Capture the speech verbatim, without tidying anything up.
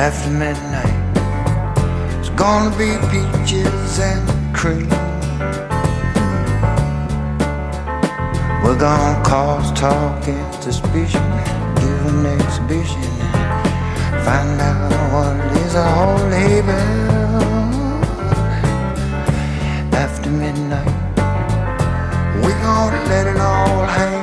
After midnight, it's gonna be peaches and cream. We're gonna cause talk and suspicion, do an exhibition, and find out what it is a holy bell. After midnight, we're gonna let it all hang.